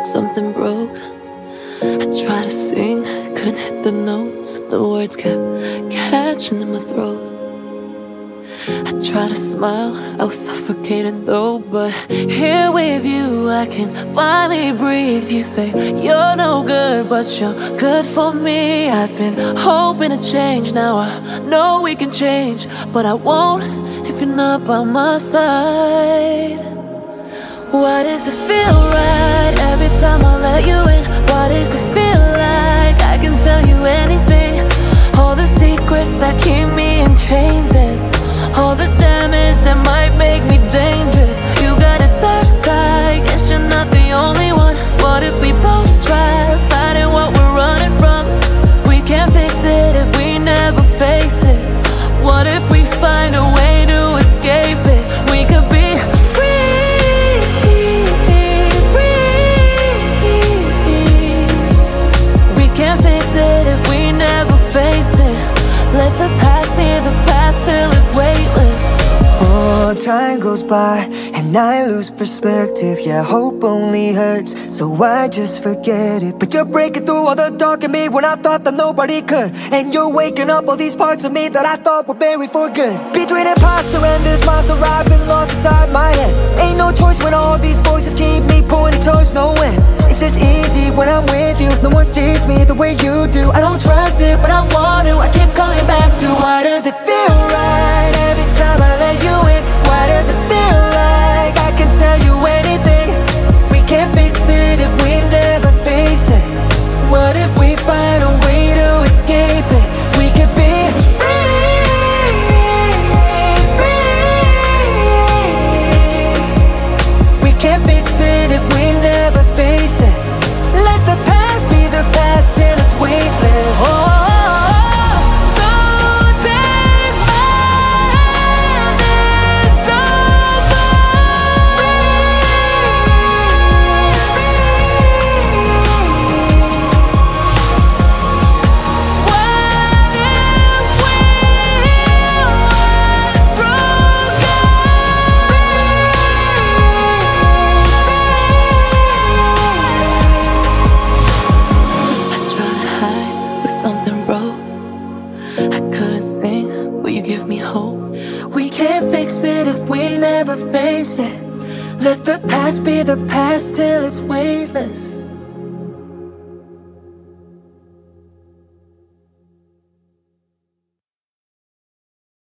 something broke. I tried to sing, couldn't hit the notes. The words kept catching in my throat. I tried to smile, I was suffocating though. But here with you, I can finally breathe. You say you're no good, but you're good for me. I've been hoping to change, now I know we can change. But I won't if you're not by my side. Why does it feel right every time I let you in? Why does it feel like I can tell you anything? All the secrets that keep me in chains, and all the damage that might make me dangerous. You got a dark side, guess you're not the only one. What if we both try fighting what we're running from? We can't fix it if we never face it. What if we find a way to escape it? We could be free, free. We can't fix it if we never face it. Let the past be the past till it's weightless. Oh, time goes by and I lose perspective. Yeah, hope only hurts, so I just forget it. But you're breaking through all the dark in me when I thought that nobody could. And you're waking up all these parts of me that I thought were buried for good. Between imposter and this monster, I've been lost inside my head. Ain't no choice when all these voices keep me pointing towards no end. It's just easy when I'm with you, no one sees me the way you do. I don't trust it, but I want to, I keep coming back to. Why does it feel right every time I let you in? Why does it feel like I can tell you anything? We can't fix it if we never face it. What if we find a way to escape it? We could be free, free. We can't fix it if we never face it. Let the past be the past till it's weightless. Something broke. I couldn't sing, but you give me hope. We can't fix it if we never face it. Let the past be the past till it's weightless.